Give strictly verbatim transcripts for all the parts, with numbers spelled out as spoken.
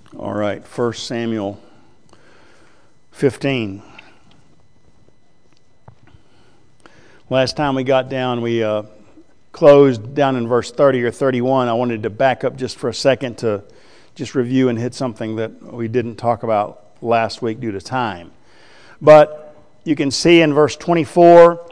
All right, First Samuel fifteen. Last time we got down, we uh, closed down in verse thirty or thirty-one. I wanted to back up just for a second to just review and hit something that we didn't talk about last week due to time. But you can see in verse twenty-four,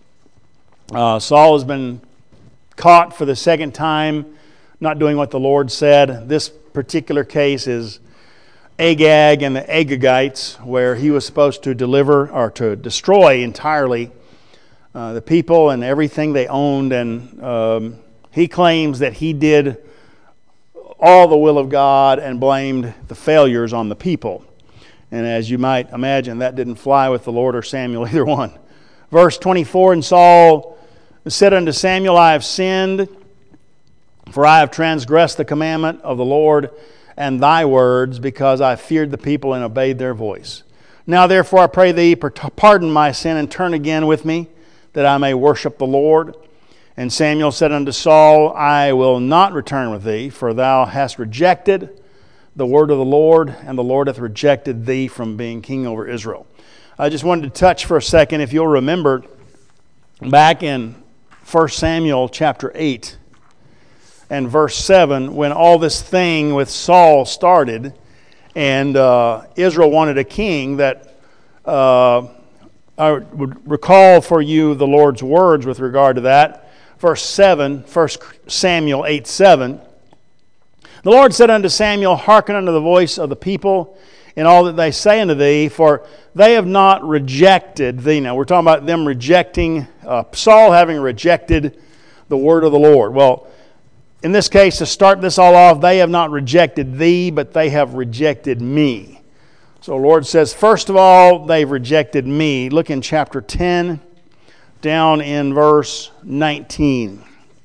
uh, Saul has been caught for the second time, not doing what the Lord said. This particular case is Agag and the Agagites, where he was supposed to deliver or to destroy entirely uh, the people and everything they owned. And um, he claims that he did all the will of God and blamed the failures on the people. And as you might imagine, that didn't fly with the Lord or Samuel, either one. Verse twenty-four, and Saul said unto Samuel, I have sinned, for I have transgressed the commandment of the Lord and thy words, because I feared the people and obeyed their voice. Now therefore I pray thee, pardon my sin, and turn again with me, that I may worship the Lord. And Samuel said unto Saul, I will not return with thee, for thou hast rejected the word of the Lord, and the Lord hath rejected thee from being king over Israel. I just wanted to touch for a second, if you'll remember, back in First Samuel chapter eight, and verse seven, when all this thing with Saul started, and uh, Israel wanted a king, that uh, I would recall for you the Lord's words with regard to that. Verse seven, First Samuel eight seven. The Lord said unto Samuel, hearken unto the voice of the people in all that they say unto thee, for they have not rejected thee. Now we're talking about them rejecting, uh, Saul having rejected the word of the Lord. Well, in this case, to start this all off, they have not rejected thee, but they have rejected me. So the Lord says, first of all, they've rejected me. Look in chapter ten, down in verse nineteen.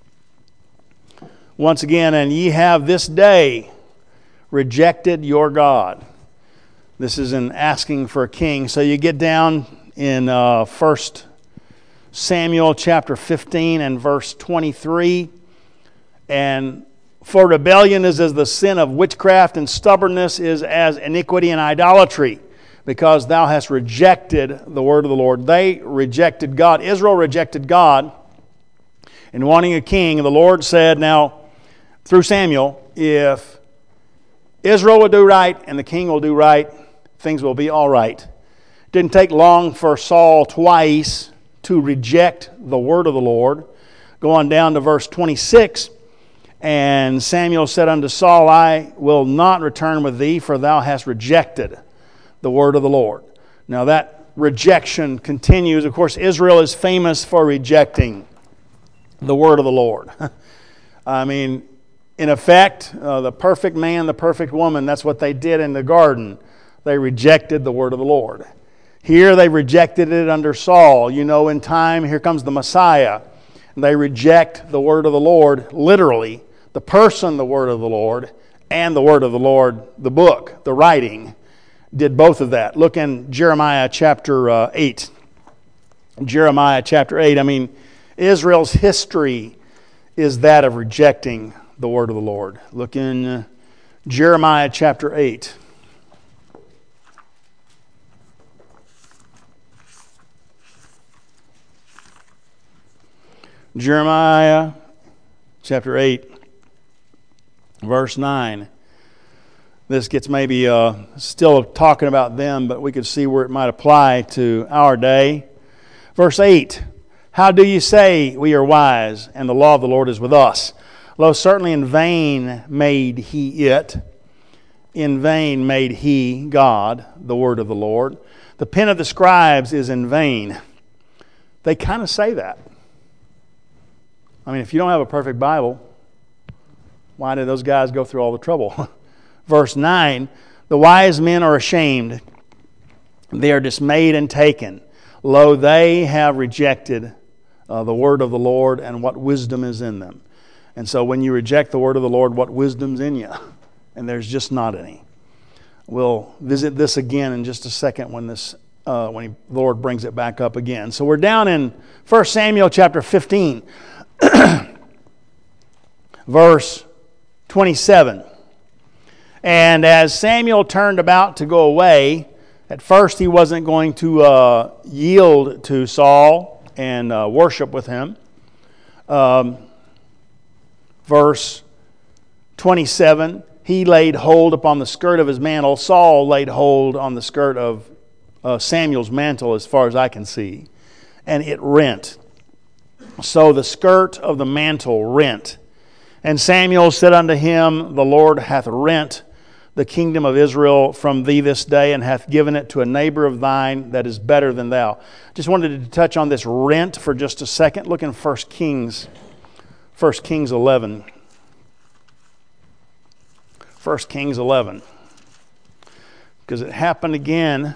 Once again, and ye have this day rejected your God. This is in asking for a king. So you get down in uh, First Samuel chapter fifteen and verse twenty-three. And for rebellion is as the sin of witchcraft, and stubbornness is as iniquity and idolatry, because thou hast rejected the word of the Lord. They rejected God. Israel rejected God in wanting a king. And the Lord said, now, through Samuel, if Israel will do right and the king will do right, things will be all right. It didn't take long for Saul twice to reject the word of the Lord. Go on down to verse twenty-six. And Samuel said unto Saul, I will not return with thee, for thou hast rejected the word of the Lord. Now that rejection continues. Of course, Israel is famous for rejecting the word of the Lord. I mean, in effect, uh, the perfect man, the perfect woman, that's what they did in the garden. They rejected the word of the Lord. Here they rejected it under Saul. You know, in time, here comes the Messiah. They reject the word of the Lord, literally, the person, the word of the Lord, and the word of the Lord, the book, the writing, did both of that. Look in Jeremiah chapter uh, eight. Jeremiah chapter eight, I mean, Israel's history is that of rejecting the word of the Lord. Look in uh, Jeremiah chapter eight. Jeremiah chapter eight, verse nine. This gets maybe uh, still talking about them, but we could see where it might apply to our day. Verse eight, how do you say we are wise, and the law of the Lord is with us? Lo, certainly in vain made he it. In vain made he, God, the word of the Lord. The pen of the scribes is in vain. They kind of say that. I mean, if you don't have a perfect Bible, why did those guys go through all the trouble? Verse nine, the wise men are ashamed. They are dismayed and taken. Lo, they have rejected uh, the word of the Lord and what wisdom is in them. And so when you reject the word of the Lord, what wisdom's in you? And there's just not any. We'll visit this again in just a second when this uh, when he, the Lord brings it back up again. So we're down in First Samuel chapter fifteen. Verse twenty-seven. And as Samuel turned about to go away, at first he wasn't going to uh, yield to Saul and uh, worship with him. Um, verse twenty-seven, he laid hold upon the skirt of his mantle. Saul laid hold on the skirt of uh, Samuel's mantle, as far as I can see, and it rent. So the skirt of the mantle rent. And Samuel said unto him, The Lord hath rent the kingdom of Israel from thee this day, and hath given it to a neighbor of thine that is better than thou. Just wanted to touch on this rent for just a second. Look in First Kings, First Kings eleven. First Kings eleven. Because it happened again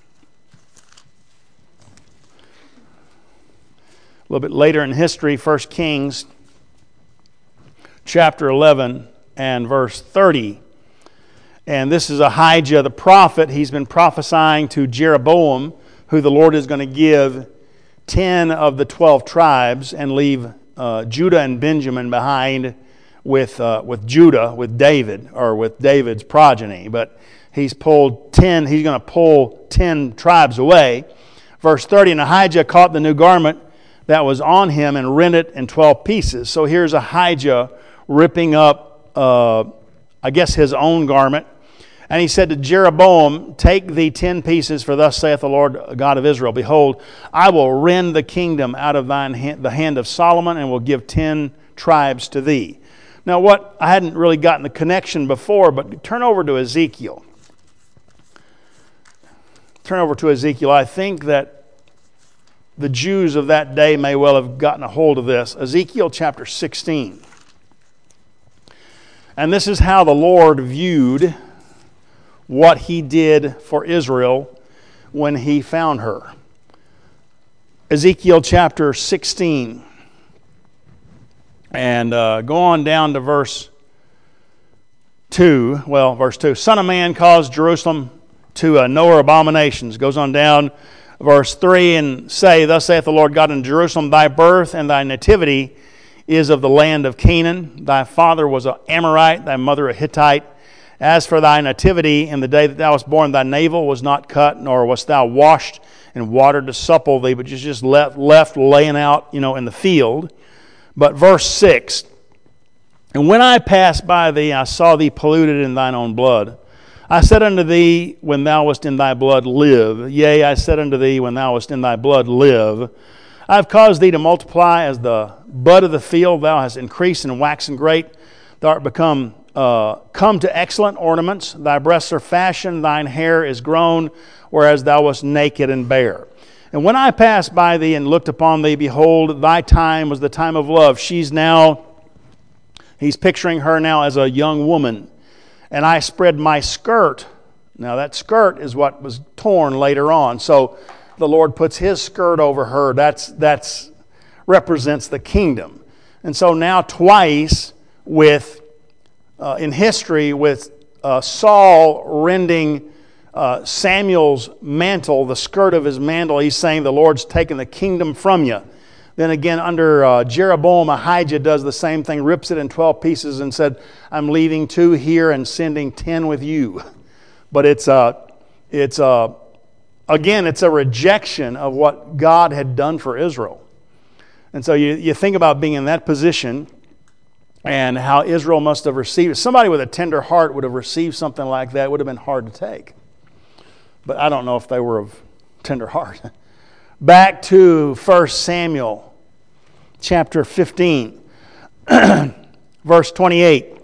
a little bit later in history. First Kings chapter eleven and verse thirty. And this is Ahijah the prophet. He's been prophesying to Jeroboam, who the Lord is going to give ten of the twelve tribes and leave uh, Judah and Benjamin behind with uh, with Judah, with David, or with David's progeny. But he's pulled ten, he's going to pull ten tribes away. Verse thirty, and Ahijah caught the new garment that was on him and rent it in twelve pieces. So here's Ahijah ripping up, uh, I guess, his own garment. And he said to Jeroboam, Take thee ten pieces, for thus saith the Lord God of Israel, Behold, I will rend the kingdom out of thine hand, the hand of Solomon, and will give ten tribes to thee. Now what, I hadn't really gotten the connection before, but turn over to Ezekiel. Turn over to Ezekiel. I think that the Jews of that day may well have gotten a hold of this. Ezekiel chapter sixteen. And this is how the Lord viewed what he did for Israel when he found her. Ezekiel chapter sixteen. And uh, go on down to verse two. Well, verse two. Son of man, cause Jerusalem to uh, know her abominations. Goes on down. Verse three, and say, Thus saith the Lord God in Jerusalem, Thy birth and thy nativity is of the land of Canaan. Thy father was an Amorite, thy mother a Hittite. As for thy nativity, in the day that thou wast born, thy navel was not cut, nor wast thou washed in water to supple thee, but you just left, left laying out, you know, in the field. But verse six, and when I passed by thee, I saw thee polluted in thine own blood. I said unto thee, when thou wast in thy blood, live. Yea, I said unto thee, when thou wast in thy blood, live. I have caused thee to multiply as the bud of the field. Thou hast increased and waxen great. Thou art become uh, come to excellent ornaments. Thy breasts are fashioned, thine hair is grown, whereas thou wast naked and bare. And when I passed by thee and looked upon thee, behold, thy time was the time of love. She's now, he's picturing her now as a young woman. And I spread my skirt. Now that skirt is what was torn later on. So the Lord puts his skirt over her. That's that's represents the kingdom. And so now twice with uh, in history with uh, Saul rending uh, Samuel's mantle, the skirt of his mantle, he's saying the Lord's taken the kingdom from you. Then again, under uh, Jeroboam, Ahijah does the same thing, rips it in twelve pieces and said, I'm leaving two here and sending ten with you. But it's, uh, it's uh, again, it's a rejection of what God had done for Israel. And so you, you think about being in that position and how Israel must have received. Somebody with a tender heart would have received something like that. It would have been hard to take. But I don't know if they were of tender heart. Back to First Samuel chapter fifteen, verse twenty-eight.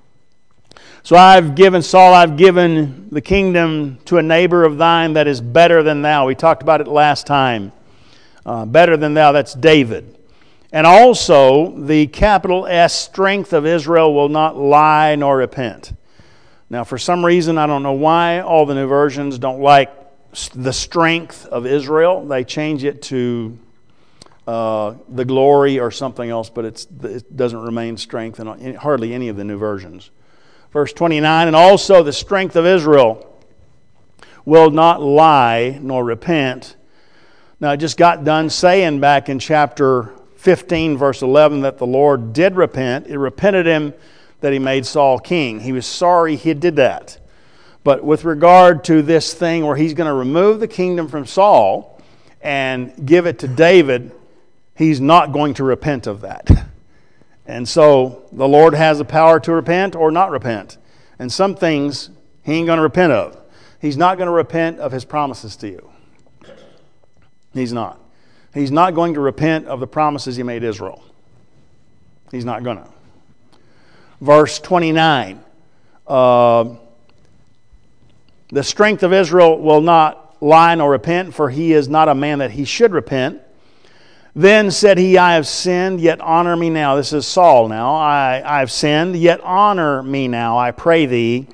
So I've given, Saul, I've given the kingdom to a neighbor of thine that is better than thou. We talked about it last time. Uh, better than thou, that's David. And also the capital S strength of Israel will not lie nor repent. Now for some reason, I don't know why, all the new versions don't like the strength of Israel. They change it to uh, the glory or something else, but it's, it doesn't remain strength in hardly any of the new versions. Verse twenty-nine, and also the strength of Israel will not lie nor repent. Now I just got done saying back in chapter fifteen, verse eleven, that the Lord did repent. It repented him that he made Saul king. He was sorry he did that. But with regard to this thing where he's going to remove the kingdom from Saul and give it to David, he's not going to repent of that. And so the Lord has the power to repent or not repent. And some things he ain't going to repent of. He's not going to repent of his promises to you. He's not. He's not going to repent of the promises he made Israel. He's not going to. Verse twenty-nine. Uh, the strength of Israel will not lie nor repent, for he is not a man that he should repent. Then said he, I have sinned, yet honor me now. This is Saul now. I, I have sinned, yet honor me now, I pray thee,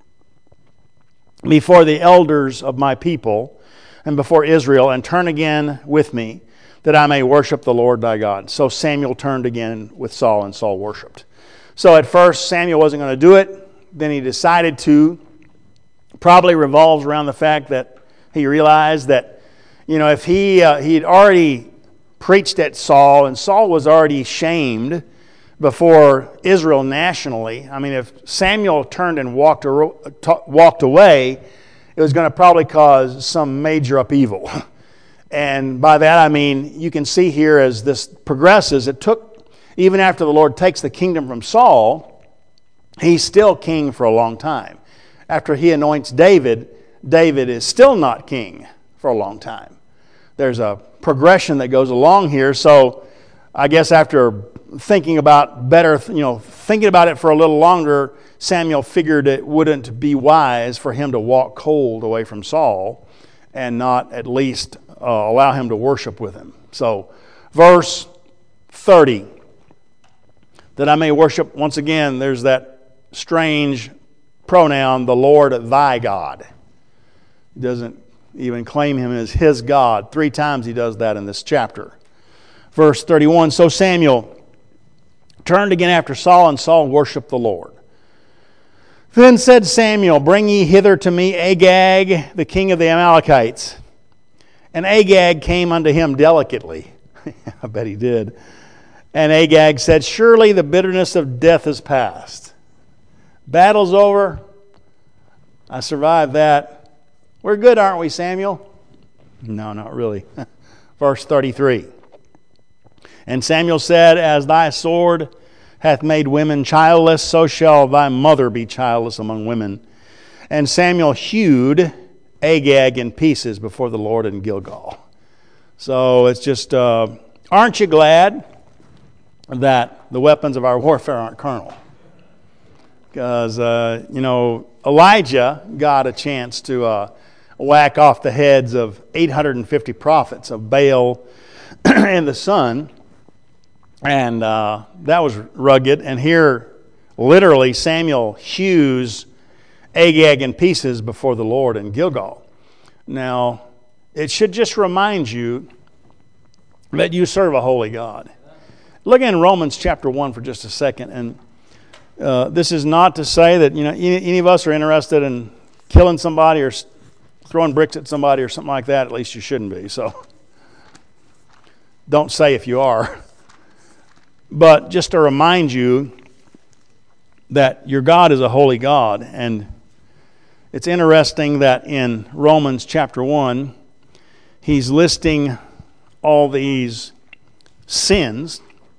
before the elders of my people and before Israel, and turn again with me, that I may worship the Lord thy God. So Samuel turned again with Saul, and Saul worshiped. So at first Samuel wasn't going to do it. Then he decided to. Probably revolves around the fact that he realized that, you know, if he uh, he had already preached at Saul, and Saul was already shamed before Israel nationally. I mean, if Samuel turned and walked walked away, it was going to probably cause some major upheaval. And by that I mean, you can see here as this progresses, it took, even after the Lord takes the kingdom from Saul, he's still king for a long time. After he anoints David, David is still not king for a long time. There's a progression that goes along here. So I guess after thinking about better, you know, thinking about it for a little longer, Samuel figured it wouldn't be wise for him to walk cold away from Saul and not at least uh, allow him to worship with him. So verse thirty, that I may worship, once again, there's that strange pronoun, the Lord thy God. He doesn't even claim him as his God. Three times he does that in this chapter. Verse thirty-one, so Samuel turned again after Saul, and Saul worshiped the Lord. Then said Samuel, bring ye hither to me Agag, the king of the Amalekites. And Agag came unto him delicately. I bet he did. And Agag said, surely the bitterness of death is past. Battle's over. I survived that. We're good, aren't we, Samuel? No, not really. Verse thirty-three. And Samuel said, as thy sword hath made women childless, so shall thy mother be childless among women. And Samuel hewed Agag in pieces before the Lord in Gilgal. So it's just, uh, aren't you glad that the weapons of our warfare aren't carnal? Because, uh, you know, Elijah got a chance to uh, whack off the heads of eight hundred fifty prophets of Baal and the sun. And uh, that was rugged. And here, literally, Samuel hews Agag in pieces before the Lord in Gilgal. Now, it should just remind you that you serve a holy God. Look in Romans chapter one for just a second. And uh, this is not to say that, you know, any, any of us are interested in killing somebody or throwing bricks at somebody or something like that. At least you shouldn't be. So don't say if you are. But just to remind you that your God is a holy God. And it's interesting that in Romans chapter one, he's listing all these sins.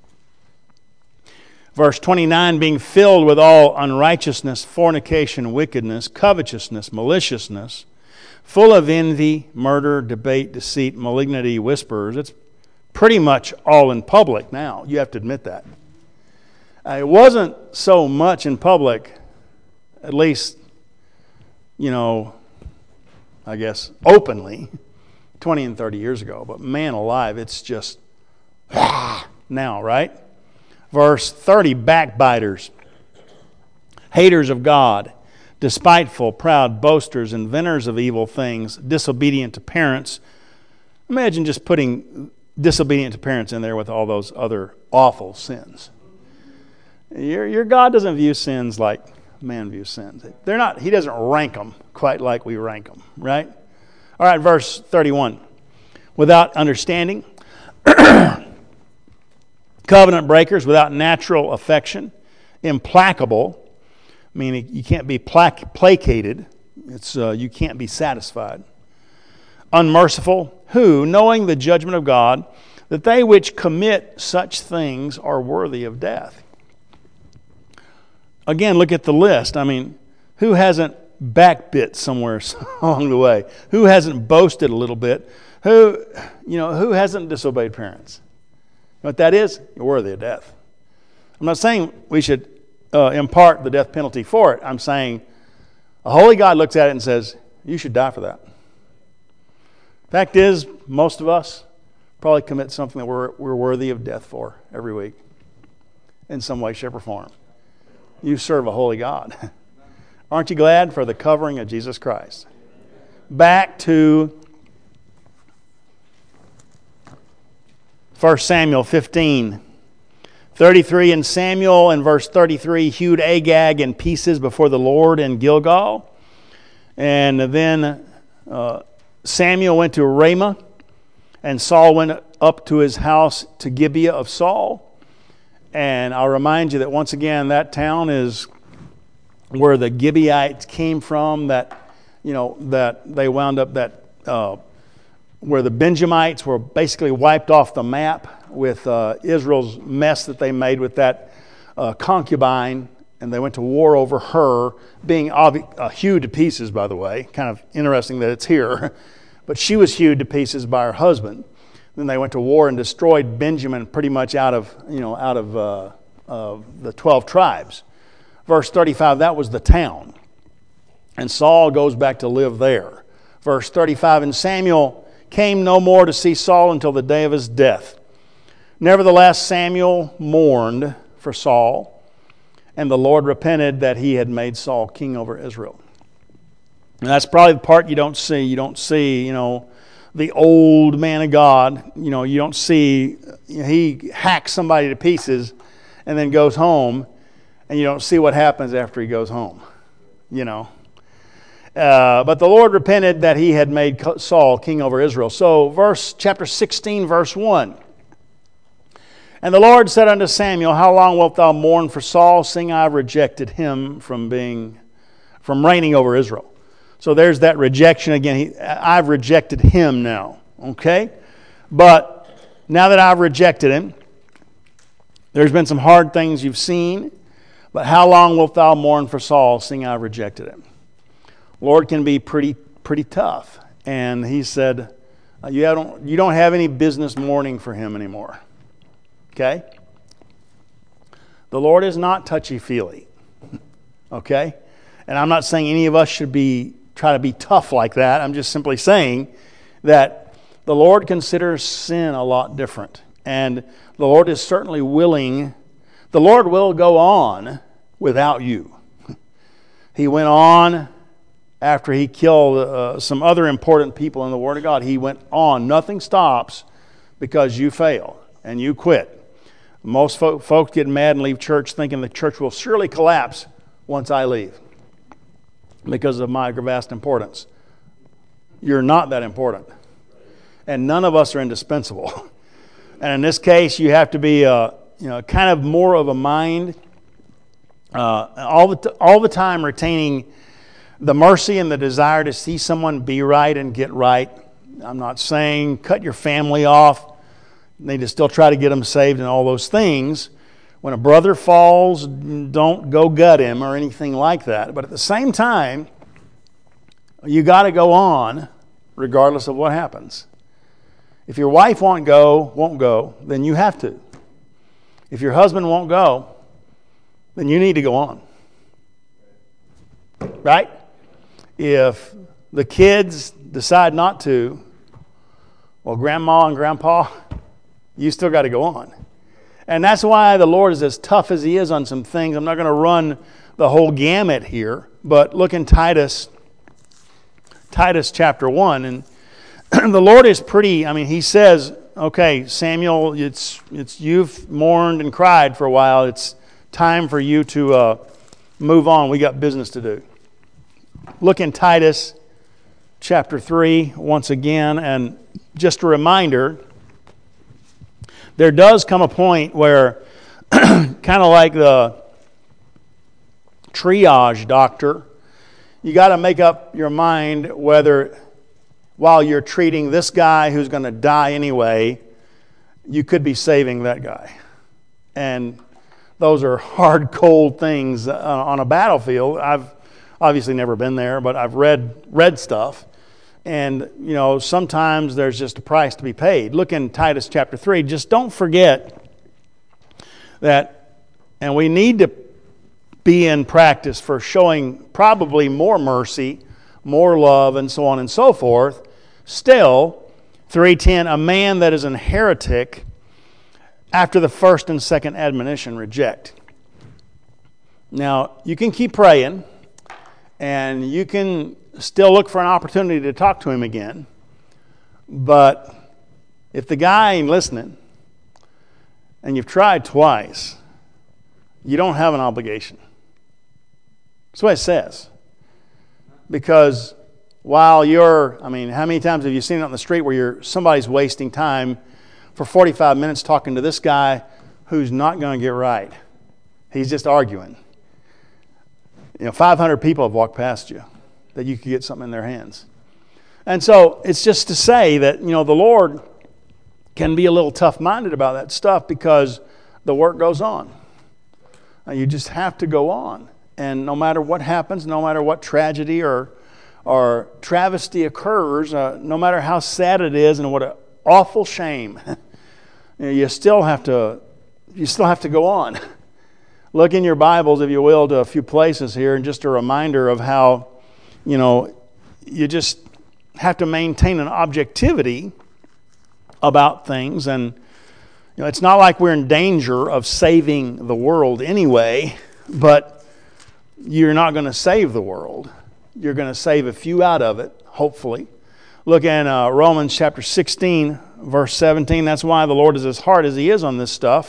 Verse twenty-nine, being filled with all unrighteousness, fornication, wickedness, covetousness, maliciousness, full of envy, murder, debate, deceit, malignity, whispers. It's pretty much all in public now. You have to admit that. Uh, it wasn't so much in public, at least, you know, I guess openly, twenty and thirty years ago. But man alive, it's just now, right? Verse thirty, backbiters, haters of God, despiteful, proud, boasters, inventors of evil things, disobedient to parents. Imagine just putting disobedient to parents in there with all those other awful sins. Your, your God doesn't view sins like man views sins. They're not. He doesn't rank them quite like we rank them, right? All right, verse thirty-one. Without understanding, covenant breakers, without natural affection, implacable, meaning you can't be plac- placated. It's uh, you can't be satisfied. Unmerciful, who, knowing the judgment of God, that they which commit such things are worthy of death. Again, look at the list. I mean, who hasn't backbit somewhere along the way? Who hasn't boasted a little bit? Who, you know, who hasn't disobeyed parents? You know what that is? You're worthy of death. I'm not saying we should uh, impart the death penalty for it. I'm saying a holy God looks at it and says, you should die for that. Fact is, most of us probably commit something that we're, we're worthy of death for every week in some way, shape, or form. You serve a holy God. Aren't you glad for the covering of Jesus Christ? Back to First Samuel fifteen. thirty-three, and Samuel in verse thirty-three hewed Agag in pieces before the Lord in Gilgal. And then uh, Samuel went to Ramah, and Saul went up to his house to Gibeah of Saul. And I'll remind you that once again, that town is where the Gibeahites came from, that, you know, that they wound up, that uh, where the Benjamites were basically wiped off the map with uh, Israel's mess that they made with that uh, concubine, and they went to war over her, being obvi- uh, hewed to pieces, by the way. Kind of interesting that it's here. But she was hewed to pieces by her husband. Then they went to war and destroyed Benjamin pretty much out of, you know, out of uh, uh, the twelve tribes. Verse thirty-five, that was the town. And Saul goes back to live there. Verse thirty-five, and Samuel came no more to see Saul until the day of his death. Nevertheless, Samuel mourned for Saul, and the Lord repented that he had made Saul king over Israel. And that's probably the part you don't see. You don't see, you know, the old man of God. You know, you don't see, you know, he hacks somebody to pieces and then goes home, and you don't see what happens after he goes home, you know. Uh, but the Lord repented that he had made Saul king over Israel. So verse chapter sixteen, verse one. And the Lord said unto Samuel, how long wilt thou mourn for Saul, seeing I have rejected him from being, from reigning over Israel? So there's that rejection again. He, I've rejected him now, okay? But now that I've rejected him, there's been some hard things you've seen, but how long wilt thou mourn for Saul, seeing I've rejected him? Lord can be pretty pretty tough. And he said, you don't, you don't have any business mourning for him anymore. Okay? The Lord is not touchy-feely. Okay? And I'm not saying any of us should be try to be tough like that. I'm just simply saying that the Lord considers sin a lot different. And the Lord is certainly willing, the Lord will go on without you. He went on after he killed uh, some other important people in the Word of God. He went on. Nothing stops because you fail and you quit. Most folk, folks get mad and leave church thinking the church will surely collapse once I leave because of my vast importance. You're not that important. And none of us are indispensable. And in this case, you have to be uh, you know, kind of more of a mind, uh, all, the t- all the time retaining the mercy and the desire to see someone be right and get right. I'm not saying cut your family off. You need to still try to get them saved and all those things. When a brother falls, don't go gut him or anything like that. But at the same time, you got to go on regardless of what happens. If your wife won't go, won't go, then you have to. If your husband won't go, then you need to go on. Right? If the kids decide not to, well, grandma and grandpa, you still got to go on. And that's why the Lord is as tough as he is on some things. I'm not going to run the whole gamut here, but look in Titus, Titus chapter one, and the Lord is pretty, I mean, he says, okay, Samuel, it's it's you've mourned and cried for a while. It's time for you to uh, move on. We got business to do. Look in Titus chapter three once again, and just a reminder, there does come a point where, kind of like the triage doctor. You got to make up your mind whether, while you're treating this guy who's going to die anyway, you could be saving that guy. And those are hard, cold things on a battlefield. I've obviously never been there, but I've read read stuff. And, you know, sometimes there's just a price to be paid. Look in Titus chapter three. Just don't forget that, and we need to be in practice for showing probably more mercy, more love, and so on and so forth. Still, three ten, a man that is an heretic after the first and second admonition reject. Now, you can keep praying, and you can still look for an opportunity to talk to him again. But if the guy ain't listening, and you've tried twice, you don't have an obligation. That's what it says. Because while you're, I mean, how many times have you seen it on the street where you're somebody's wasting time for forty-five minutes talking to this guy who's not going to get right? He's just arguing. You know, five hundred people have walked past you that you could get something in their hands. And so it's just to say that, you know, the Lord can be a little tough-minded about that stuff because the work goes on. You just have to go on. And no matter what happens, no matter what tragedy or or travesty occurs, uh, no matter how sad it is and what an awful shame, you know, you still have to you still have to go on. Look in your Bibles, if you will, to a few places here, and just a reminder of how, you know, you just have to maintain an objectivity about things. And you know, it's not like we're in danger of saving the world anyway, but you're not going to save the world. You're going to save a few out of it, hopefully. Look in uh, Romans chapter sixteen, verse seventeen. That's why the Lord is as hard as He is on this stuff.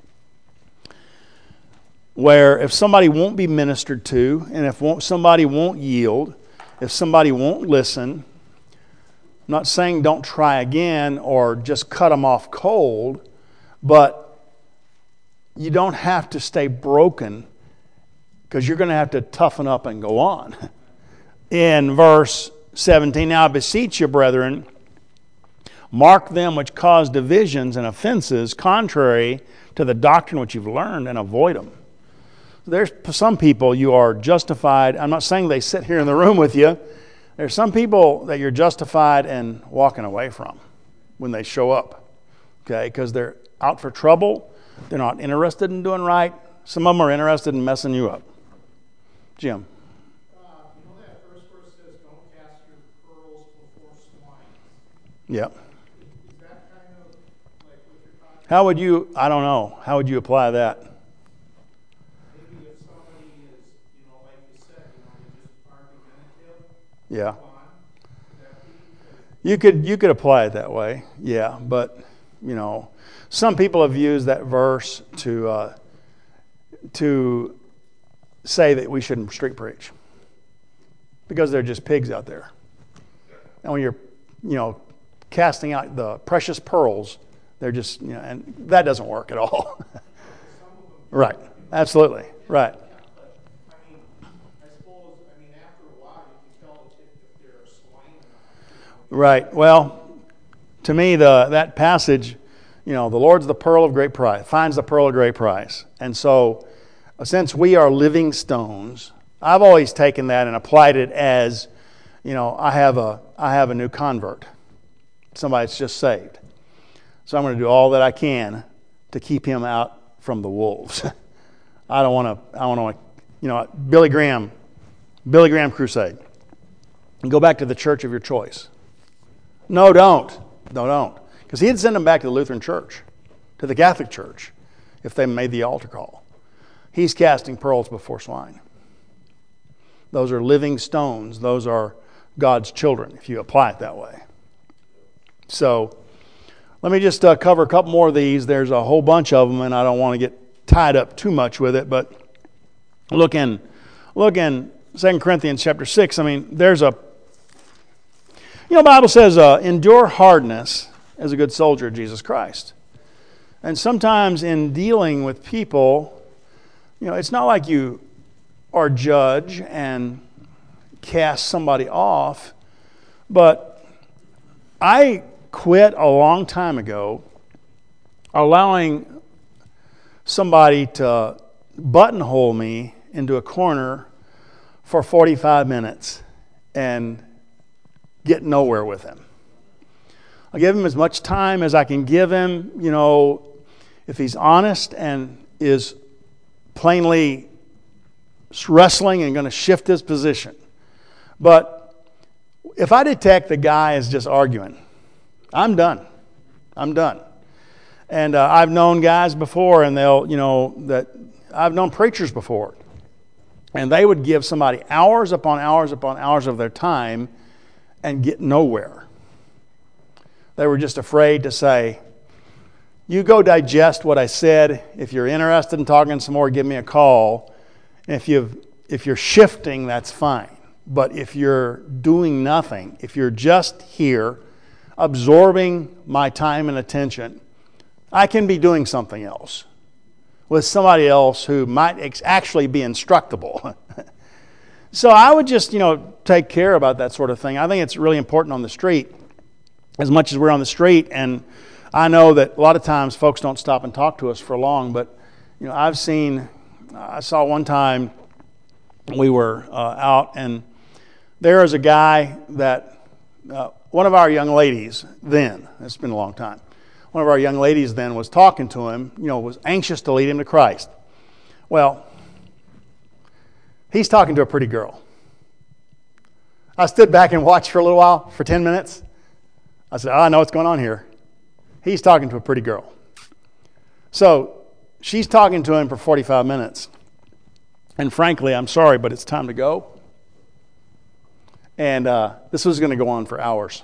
Where if somebody won't be ministered to, and if won't, somebody won't yield, if somebody won't listen, I'm not saying don't try again or just cut them off cold, but you don't have to stay broken, because you're going to have to toughen up and go on. In verse seventeen, now I beseech you, brethren, mark them which cause divisions and offenses contrary to the doctrine which you've learned, and avoid them. There's some people you are justified. I'm not saying they sit here in the room with you. There's some people that you're justified in walking away from when they show up. Okay, because they're out for trouble. They're not interested in doing right. Some of them are interested in messing you up. Jim. Uh, you know that first verse says, don't cast your pearls before swine. Yeah. Is that kind of like what you're talking about? How would you, I don't know, how would you apply that? Maybe if somebody is, you know, like you said, you know, they're just argumentative. Yeah. Go on. Would that be? You could, you could apply it that way, yeah. But, you know, some people have used that verse to uh, to say that we shouldn't street preach because they're just pigs out there. And when you're, you know, casting out the precious pearls, they're just, you know, and that doesn't work at all. Right. Absolutely. Right. But, I mean, I suppose, I mean, after a while, you can tell if they're a swine or not. Right. Well, to me, the that passage, you know, the Lord's the pearl of great price, finds the pearl of great price. And so, since we are living stones, I've always taken that and applied it as, you know, I have a I have a new convert, somebody that's just saved. So I'm going to do all that I can to keep him out from the wolves. I don't want to. I don't want to. You know, Billy Graham, Billy Graham crusade. And go back to the church of your choice. No, don't. No, don't. Because he'd send them back to the Lutheran Church, to the Catholic Church, if they made the altar call. He's casting pearls before swine. Those are living stones. Those are God's children, if you apply it that way. So, let me just uh, cover a couple more of these. There's a whole bunch of them, and I don't want to get tied up too much with it, but look in, look in Second Corinthians chapter six. I mean, there's a, you know, the Bible says, uh, endure hardness as a good soldier of Jesus Christ. And sometimes in dealing with people, you know, it's not like you or judge and cast somebody off, but I quit a long time ago allowing somebody to buttonhole me into a corner for forty-five minutes and get nowhere with him. I give him as much time as I can give him. You know, if he's honest and is plainly wrestling and going to shift his position. But if I detect the guy is just arguing, I'm done. I'm done. And uh, I've known guys before, and they'll, you know, that I've known preachers before, and they would give somebody hours upon hours upon hours of their time and get nowhere. They were just afraid to say, you go digest what I said. If you're interested in talking some more, give me a call. If you've, if you're shifting, that's fine. But if you're doing nothing, if you're just here absorbing my time and attention, I can be doing something else with somebody else who might ex- actually be instructable. So I would just, you know, take care about that sort of thing. I think it's really important on the street, as much as we're on the street. And I know that a lot of times folks don't stop and talk to us for long, but, you know, I've seen, I saw one time we were uh, out, and there is a guy that, uh, one of our young ladies then, it's been a long time, one of our young ladies then was talking to him, you know, was anxious to lead him to Christ. Well, he's talking to a pretty girl. I stood back and watched for a little while, for ten minutes. I said, oh, I know what's going on here. He's talking to a pretty girl. So she's talking to him for forty-five minutes. And frankly, I'm sorry, but it's time to go. And uh, this was going to go on for hours.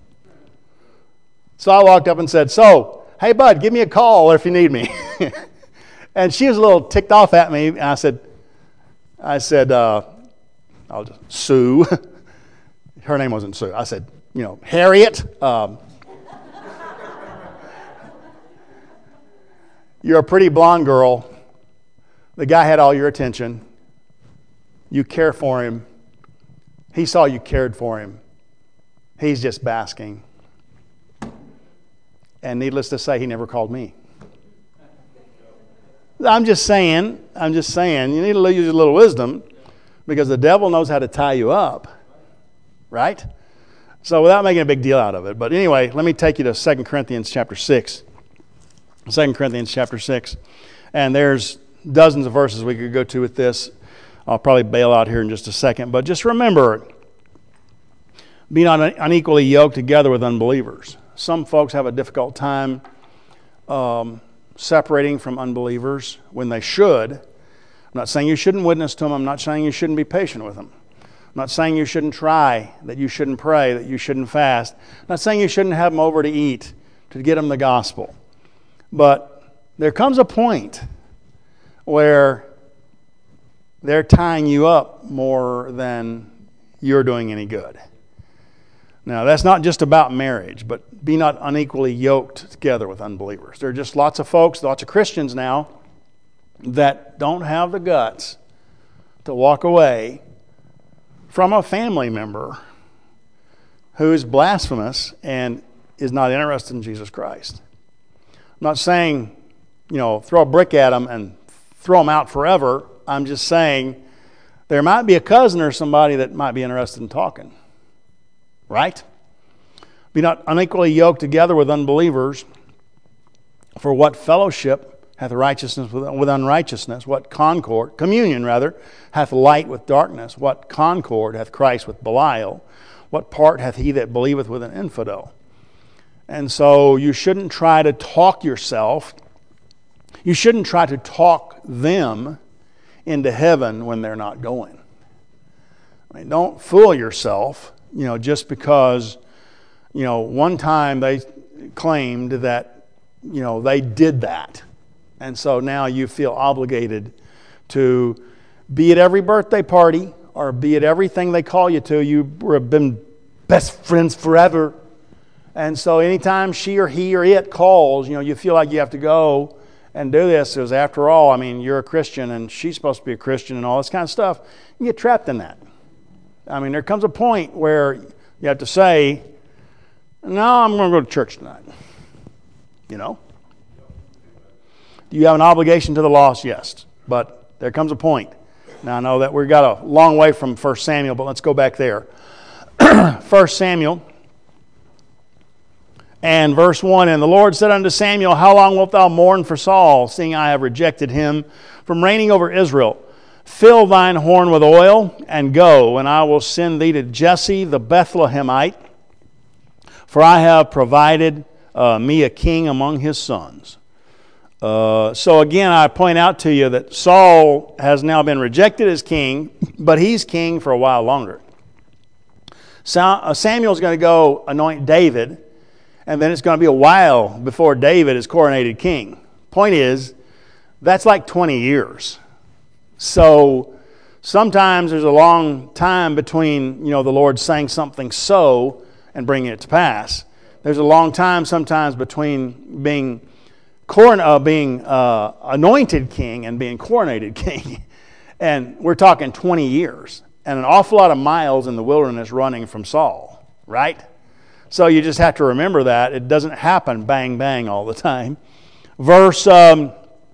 So I walked up and said, so, hey, bud, give me a call if you need me. And she was a little ticked off at me. And I said, I said, uh, I'll just, Sue. Her name wasn't Sue. I said, you know, Harriet. Um, you're a pretty blonde girl. The guy had all your attention. You care for him. He saw you cared for him. He's just basking. And needless to say, he never called me. I'm just saying, I'm just saying, you need to use a little wisdom, because the devil knows how to tie you up, right? So without making a big deal out of it. But anyway, let me take you to Second Corinthians chapter six. Second Corinthians chapter six. And there's dozens of verses we could go to with this. I'll probably bail out here in just a second. But just remember, be not unequally yoked together with unbelievers. Some folks have a difficult time um, separating from unbelievers when they should. I'm not saying you shouldn't witness to them. I'm not saying you shouldn't be patient with them. I'm not saying you shouldn't try, that you shouldn't pray, that you shouldn't fast. I'm not saying you shouldn't have them over to eat, to get them the gospel. But there comes a point where they're tying you up more than you're doing any good. Now, that's not just about marriage, but be not unequally yoked together with unbelievers. There are just lots of folks, lots of Christians now, that don't have the guts to walk away from a family member who is blasphemous and is not interested in Jesus Christ. I'm not saying, you know, throw a brick at them and throw them out forever. I'm just saying there might be a cousin or somebody that might be interested in talking. Right? Be not unequally yoked together with unbelievers. For what fellowship hath righteousness with unrighteousness? What concord, communion rather, hath light with darkness? What concord hath Christ with Belial? What part hath he that believeth with an infidel? And so you shouldn't try to talk yourself. You shouldn't try to talk them into heaven when they're not going. I mean, don't fool yourself. You know, just because, you know, one time they claimed that, you know, they did that. And so now you feel obligated to be at every birthday party or be at everything they call you to. You've been best friends forever. And so anytime she or he or it calls, you know, you feel like you have to go and do this, because after all, I mean, you're a Christian and she's supposed to be a Christian and all this kind of stuff. You get trapped in that. I mean, there comes a point where you have to say, no, I'm going to go to church tonight. You know? Do you have an obligation to the lost? Yes. But there comes a point. Now, I know that we've got a long way from First Samuel, but let's go back there. First Samuel and verse one, and the Lord said unto Samuel, how long wilt thou mourn for Saul, seeing I have rejected him from reigning over Israel? Fill thine horn with oil, and go, and I will send thee to Jesse the Bethlehemite, for I have provided uh, me a king among his sons. Uh, so again, I point out to you that Saul has now been rejected as king, but he's king for a while longer. Samuel's going to go anoint David, and then it's going to be a while before David is coronated king. Point is, that's like twenty years. So sometimes there's a long time between, you know, the Lord saying something so and bringing it to pass. There's a long time sometimes between being coron- uh, being uh, anointed king and being coronated king. And we're talking twenty years. And an awful lot of miles in the wilderness running from Saul, right? So you just have to remember that. It doesn't happen bang, bang all the time. Verse, um,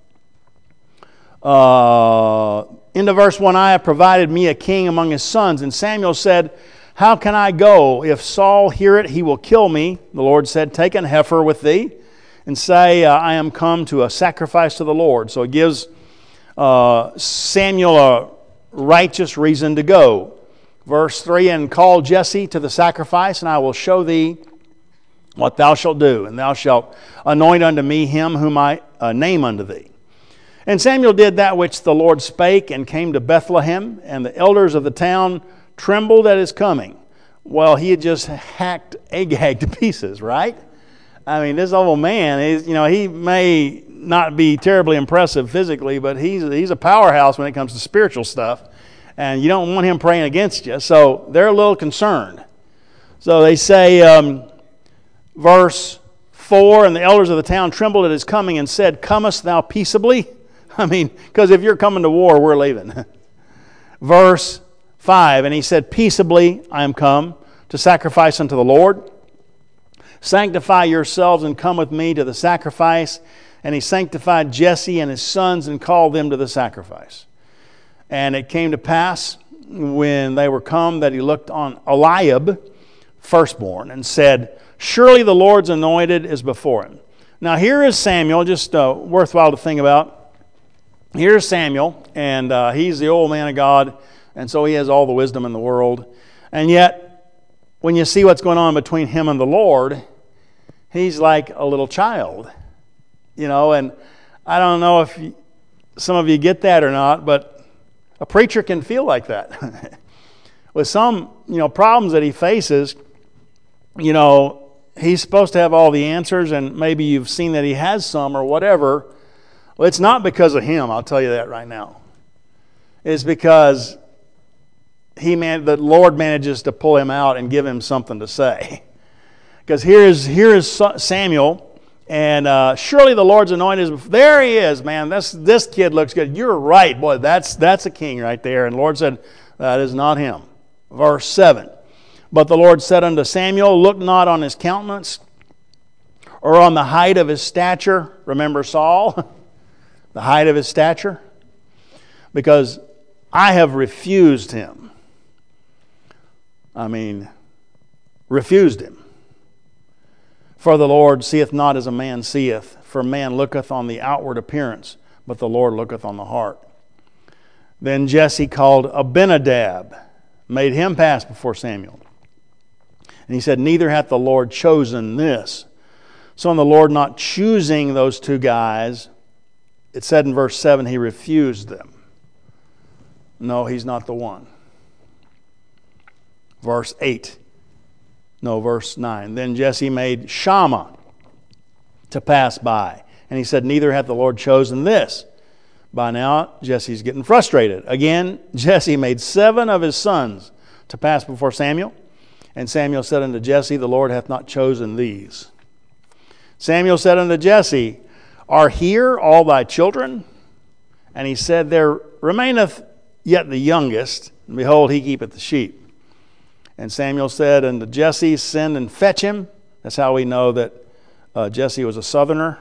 uh, into verse one, I have provided me a king among his sons. And Samuel said, how can I go? If Saul hear it, he will kill me. The Lord said, take an heifer with thee, and say, uh, I am come to a sacrifice to the Lord. So it gives uh, Samuel a righteous reason to go. Verse three, and call Jesse to the sacrifice, and I will show thee what thou shalt do, and thou shalt anoint unto me him whom I uh, name unto thee. And Samuel did that which the Lord spake, and came to Bethlehem, and the elders of the town trembled at his coming. Well, he had just hacked Agag to pieces, right? I mean, this old man, is, you know, he may not be terribly impressive physically, but he's he's a powerhouse when it comes to spiritual stuff, and you don't want him praying against you. So they're a little concerned. So they say, um, verse four, and the elders of the town trembled at his coming and said, comest thou peaceably? I mean, because if you're coming to war, we're leaving. Verse five, and he said, peaceably I am come to sacrifice unto the Lord. Sanctify yourselves and come with me to the sacrifice. And he sanctified Jesse and his sons and called them to the sacrifice. And it came to pass when they were come that he looked on Eliab, firstborn, and said, surely the Lord's anointed is before him. Now here is Samuel, just uh, worthwhile to think about. Here's Samuel, and uh, he's the old man of God, and so he has all the wisdom in the world. And yet, when you see what's going on between him and the Lord, he's like a little child. You know, and I don't know if you, some of you get that or not, but a preacher can feel like that. With some, you know, problems that he faces, you know, he's supposed to have all the answers, and maybe you've seen that he has some or whatever. Well, it's not because of him, I'll tell you that right now. It's because he man, the Lord manages to pull him out and give him something to say. Because here is, here is Samuel. And uh, surely the Lord's anointed is, there he is, man. This this kid looks good. You're right, boy. That's that's a king right there. And the Lord said, that is not him. Verse seven. But the Lord said unto Samuel, look not on his countenance or on the height of his stature. Remember Saul? The height of his stature? Because I have refused him. I mean, refused him. For the Lord seeth not as a man seeth, for man looketh on the outward appearance, but the Lord looketh on the heart. Then Jesse called Abinadab, made him pass before Samuel. And he said, neither hath the Lord chosen this. So in the Lord not choosing those two guys, it said in verse seven, he refused them. No, he's not the one. Verse eight. No, verse nine. Then Jesse made Shammah to pass by. And he said, neither hath the Lord chosen this. By now, Jesse's getting frustrated. Again, Jesse made seven of his sons to pass before Samuel. And Samuel said unto Jesse, the Lord hath not chosen these. Samuel said unto Jesse, Are here all thy children? And he said, There remaineth yet the youngest, and behold, he keepeth the sheep. And Samuel said unto Jesse, Send and fetch him. That's how we know that uh, Jesse was a southerner.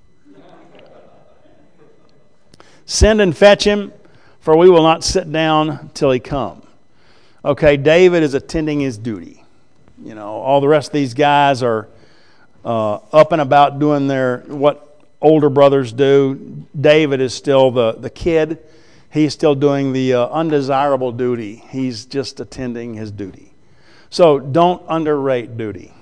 Send and fetch him, for we will not sit down till he come. Okay, David is attending his duty. You know, all the rest of these guys are uh, up and about doing their what older brothers do. David is still the, the kid. He's still doing the uh, undesirable duty. He's just attending his duty. So don't underrate duty.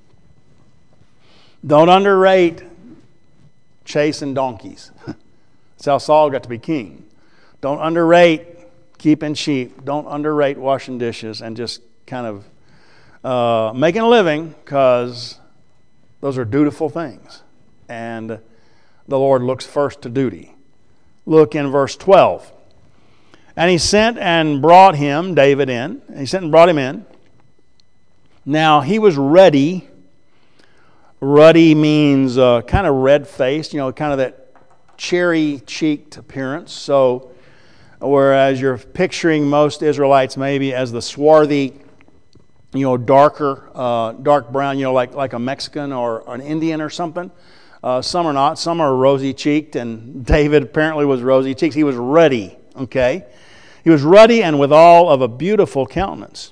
Don't underrate chasing donkeys. That's how Saul got to be king. Don't underrate keeping sheep. Don't underrate washing dishes and just kind of uh, making a living, because those are dutiful things. And the Lord looks first to duty. Look in verse twelve. And he sent and brought him, David, in. He sent and brought him in. Now, he was ruddy. Ruddy means uh, kind of red-faced, you know, kind of that cherry-cheeked appearance. So, whereas you're picturing most Israelites maybe as the swarthy, you know, darker, uh, dark brown, you know, like, like a Mexican or an Indian or something. Uh, some are not. Some are rosy-cheeked, and David apparently was rosy-cheeked. He was ruddy, okay? He was ruddy and withal of a beautiful countenance.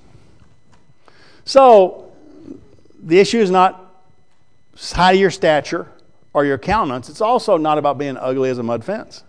So, the issue is not height of your stature or your countenance. It's also not about being ugly as a mud fence.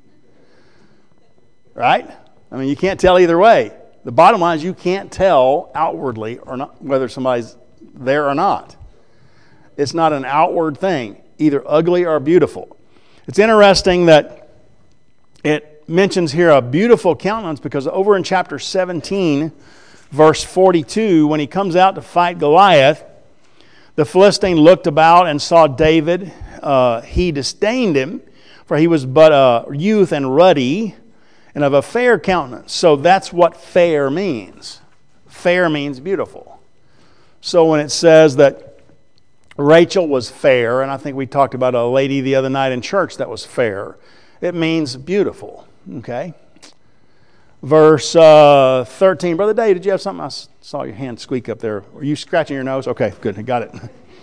Right? I mean, you can't tell either way. The bottom line is you can't tell outwardly or not whether somebody's there or not. It's not an outward thing, either ugly or beautiful. It's interesting that it mentions here a beautiful countenance, because over in chapter seventeen, verse forty-two, when he comes out to fight Goliath, the Philistine looked about and saw David. Uh, he disdained him, for he was but a youth and ruddy, and of a fair countenance. So that's what fair means. Fair means beautiful. So when it says that Rachel was fair, and I think we talked about a lady the other night in church that was fair, it means beautiful. Okay? Verse uh, thirteen. Brother Dave, did you have something? I saw your hand squeak up there. Were you scratching your nose? Okay, good. I got it.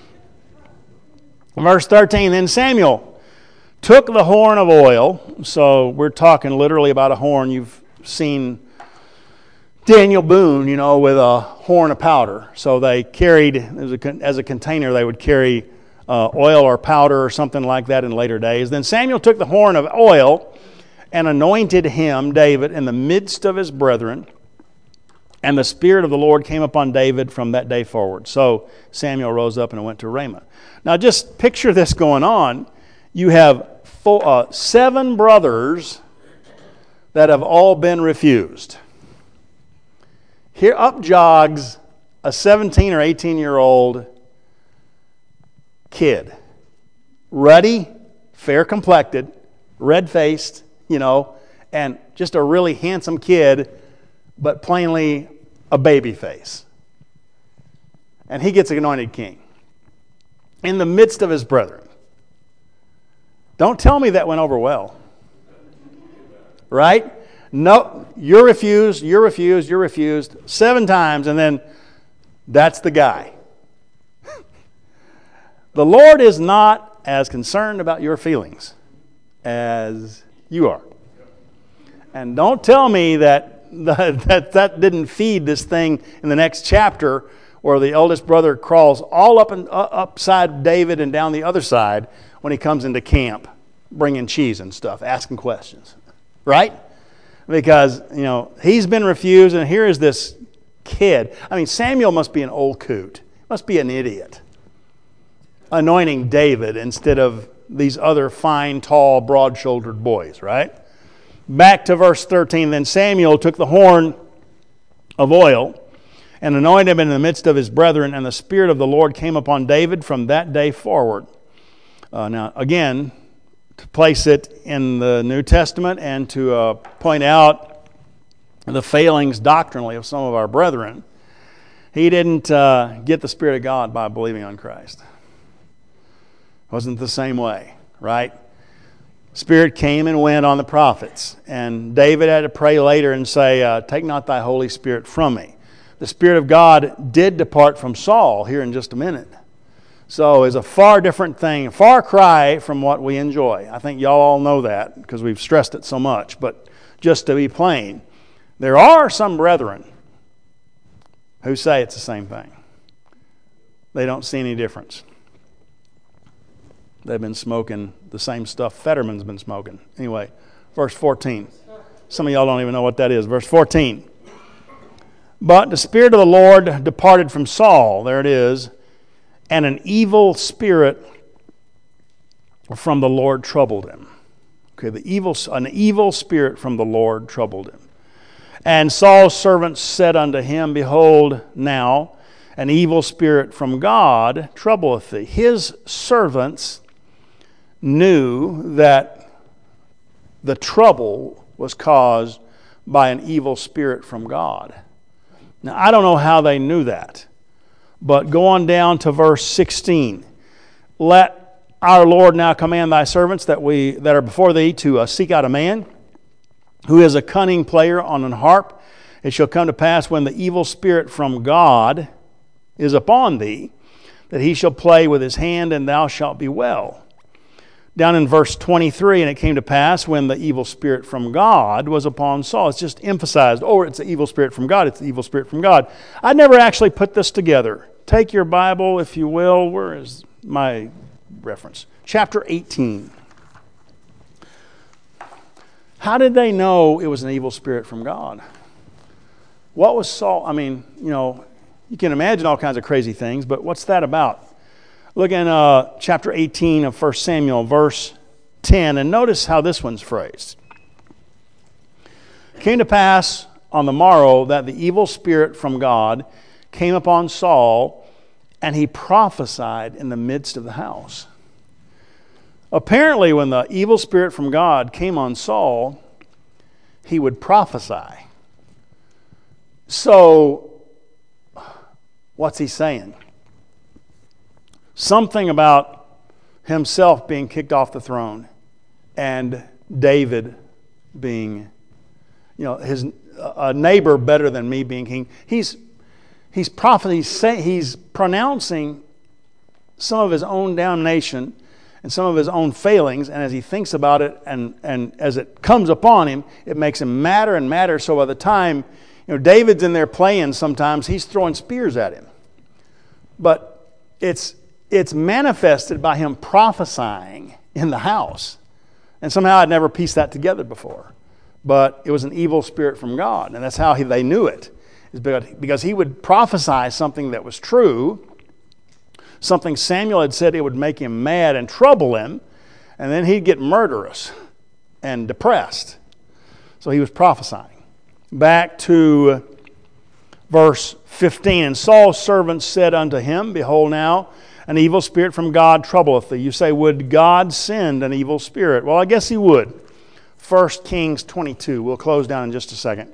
Verse thirteen. Then Samuel took the horn of oil. So we're talking literally about a horn. You've seen Daniel Boone, you know, with a horn of powder. So they carried, as a, as a container, they would carry uh, oil or powder or something like that in later days. Then Samuel took the horn of oil and anointed him, David, in the midst of his brethren. And the Spirit of the Lord came upon David from that day forward. So Samuel rose up and went to Ramah. Now just picture this going on. You have four, uh, seven brothers that have all been refused. Here up jogs a seventeen or eighteen year old kid. Ruddy, fair complected, red faced, you know, and just a really handsome kid, but plainly a baby face. And he gets anointed king in the midst of his brethren. Don't tell me that went over well. Right? No, you're refused, you're refused, you're refused seven times, and then that's the guy. The Lord is not as concerned about your feelings as you are. And don't tell me that that, that didn't feed this thing in the next chapter, where the eldest brother crawls all up and uh, upside David and down the other side when he comes into camp, bringing cheese and stuff, asking questions. Right? Because, you know, he's been refused, and here is this kid. I mean, Samuel must be an old coot. Must be an idiot. Anointing David instead of these other fine, tall, broad-shouldered boys, right? Back to verse thirteen. Then Samuel took the horn of oil and anointed him in the midst of his brethren, and the Spirit of the Lord came upon David from that day forward. Uh, now, again, to place it in the New Testament and to uh, point out the failings doctrinally of some of our brethren, he didn't uh, get the Spirit of God by believing on Christ. It wasn't the same way, right? Spirit came and went on the prophets. And David had to pray later and say, uh, take not thy Holy Spirit from me. The Spirit of God did depart from Saul here in just a minute. So it's a far different thing, a far cry from what we enjoy. I think y'all all know that because we've stressed it so much. But just to be plain, there are some brethren who say it's the same thing. They don't see any difference. They've been smoking the same stuff Fetterman's been smoking. Anyway, verse fourteen. Some of y'all don't even know what that is. Verse fourteen. But the Spirit of the Lord departed from Saul. There it is. And an evil spirit from the Lord troubled him. Okay, the evil, an evil spirit from the Lord troubled him. And Saul's servants said unto him, behold, now an evil spirit from God troubleth thee. His servants knew that the trouble was caused by an evil spirit from God. Now, I don't know how they knew that, but go on down to verse sixteen. Let our Lord now command thy servants that we that are before thee to uh, seek out a man who is a cunning player on an harp. It shall come to pass when the evil spirit from God is upon thee, that he shall play with his hand, and thou shalt be well. Down in verse twenty-three, and it came to pass when the evil spirit from God was upon Saul. It's just emphasized, oh, it's the evil spirit from God, it's the evil spirit from God. I never actually put this together. Take your Bible, if you will. Where is my reference? Chapter eighteen. How did they know it was an evil spirit from God? What was Saul? I mean, you know, you can imagine all kinds of crazy things, but what's that about? Look in uh, chapter eighteen of First Samuel, verse ten, and notice how this one's phrased. It came to pass on the morrow that the evil spirit from God came upon Saul, and he prophesied in the midst of the house. Apparently, when the evil spirit from God came on Saul, he would prophesy. So, what's he saying? Something about himself being kicked off the throne and David being, you know, his a neighbor better than me being king. He's he's prophet. He's say, he's pronouncing some of his own damnation and some of his own failings, and as he thinks about it and and as it comes upon him, it makes him madder and madder. So by the time, you know, David's in there playing, sometimes he's throwing spears at him, but it's. It's manifested by him prophesying in the house. And somehow I'd never pieced that together before. But it was an evil spirit from God. And that's how he, they knew it. Is because he would prophesy something that was true, something Samuel had said it would make him mad and trouble him, and then he'd get murderous and depressed. So he was prophesying. Back to verse fifteen. And Saul's servants said unto him, behold now, an evil spirit from God troubleth thee. You say, would God send an evil spirit? Well, I guess he would. First Kings twenty-two. We'll close down in just a second.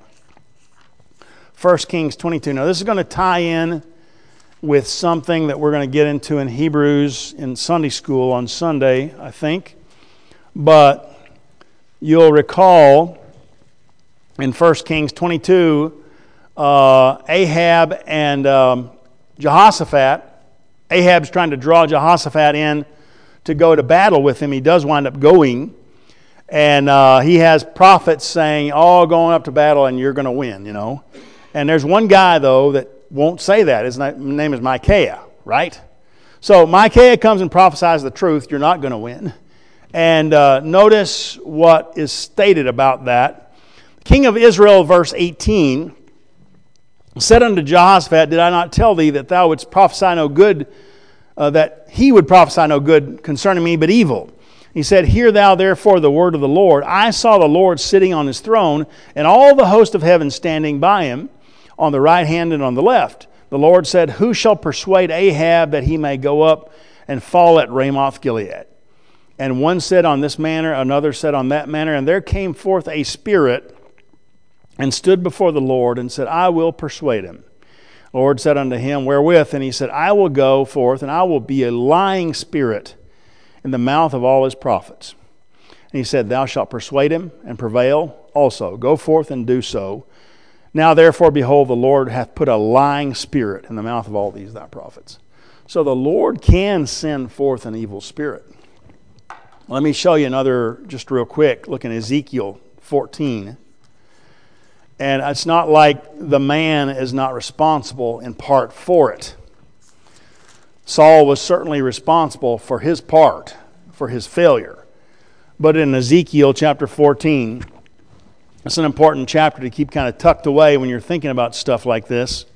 First Kings twenty-two. Now, this is going to tie in with something that we're going to get into in Hebrews in Sunday school on Sunday, I think. But you'll recall in First Kings twenty-two, uh, Ahab and um, Jehoshaphat. Ahab's trying to draw Jehoshaphat in to go to battle with him. He does wind up going. And uh, he has prophets saying, oh, going up to battle and you're going to win, you know. And there's one guy, though, that won't say that. His name is Micaiah, right? So Micaiah comes and prophesies the truth. You're not going to win. And uh, notice what is stated about that. King of Israel, verse eighteen, said unto Jehoshaphat, did I not tell thee that thou wouldst prophesy no good, uh, that he would prophesy no good concerning me, but evil? He said, hear thou therefore the word of the Lord. I saw the Lord sitting on his throne, and all the host of heaven standing by him, on the right hand and on the left. The Lord said, who shall persuade Ahab that he may go up and fall at Ramoth Gilead? And one said on this manner, another said on that manner, and there came forth a spirit and stood before the Lord and said, I will persuade him. The Lord said unto him, wherewith? And he said, I will go forth, and I will be a lying spirit in the mouth of all his prophets. And And he said, thou shalt persuade him and prevail also. Go forth and do so. Now therefore, behold, the Lord hath put a lying spirit in the mouth of all these thy prophets. So the Lord can send forth an evil spirit. Let me show you another, just real quick. Look in Ezekiel fourteen. And it's not like the man is not responsible in part for it. Saul was certainly responsible for his part, for his failure. But in Ezekiel chapter fourteen, it's an important chapter to keep kind of tucked away when you're thinking about stuff like this.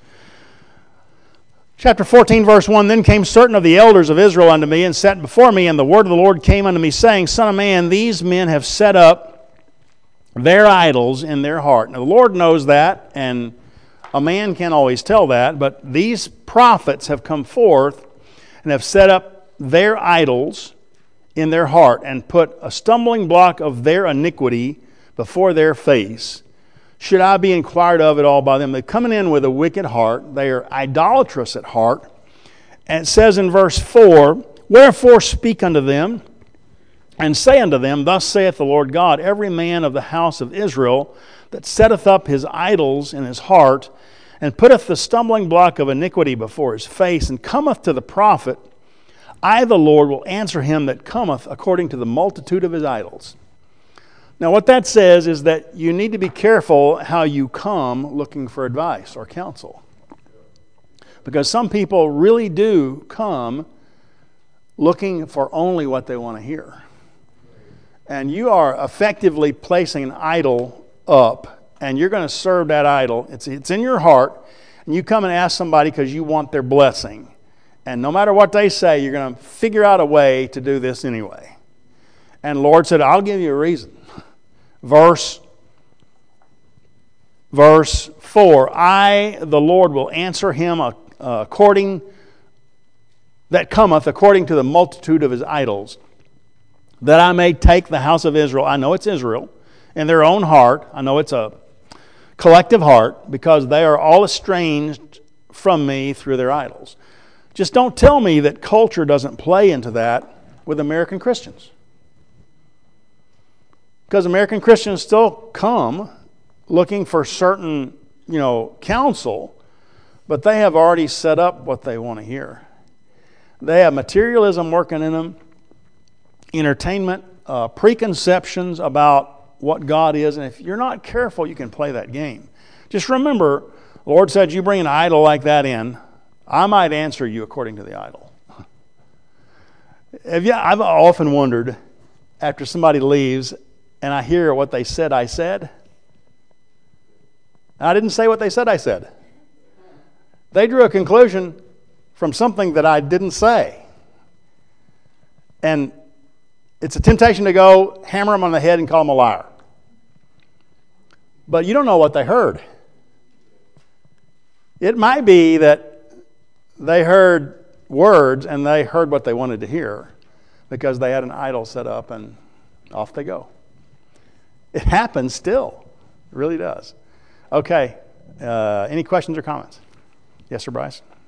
Chapter fourteen, verse one, Then came certain of the elders of Israel unto me, and sat before me, and the word of the Lord came unto me, saying, Son of man, these men have set up their idols in their heart. Now the Lord knows that, and a man can't always tell that, but these prophets have come forth and have set up their idols in their heart, and put a stumbling block of their iniquity before their face. Should I be inquired of at all by them? They're coming in with a wicked heart. They are idolatrous at heart. And it says in verse four, Wherefore speak unto them, and say unto them, Thus saith the Lord God, Every man of the house of Israel that setteth up his idols in his heart, and putteth the stumbling block of iniquity before his face, and cometh to the prophet, I the Lord will answer him that cometh according to the multitude of his idols. Now what that says is that you need to be careful how you come looking for advice or counsel. Because some people really do come looking for only what they want to hear. And you are effectively placing an idol up, and you're going to serve that idol. It's, it's in your heart, and you come and ask somebody because you want their blessing. And no matter what they say, you're going to figure out a way to do this anyway. And the Lord said, I'll give you a reason. Verse, verse four, I, the Lord, will answer him uh, according, that cometh according to the multitude of his idols, that I may take the house of Israel, I know it's Israel, in their own heart, I know it's a collective heart, because they are all estranged from me through their idols. Just don't tell me that culture doesn't play into that with American Christians. Because American Christians still come looking for certain, you know, counsel, but they have already set up what they want to hear. They have materialism working in them, entertainment, uh, preconceptions about what God is, and if you're not careful, you can play that game. Just remember, the Lord said, you bring an idol like that in, I might answer you according to the idol. Have you, I've often wondered, after somebody leaves, and I hear what they said I said. I didn't say what they said I said. They drew a conclusion from something that I didn't say. And it's a temptation to go hammer them on the head and call them a liar. But you don't know what they heard. It might be that they heard words and they heard what they wanted to hear because they had an idol set up, and off they go. It happens still. It really does. Okay. Uh, any questions or comments? Yes, sir, Bryce?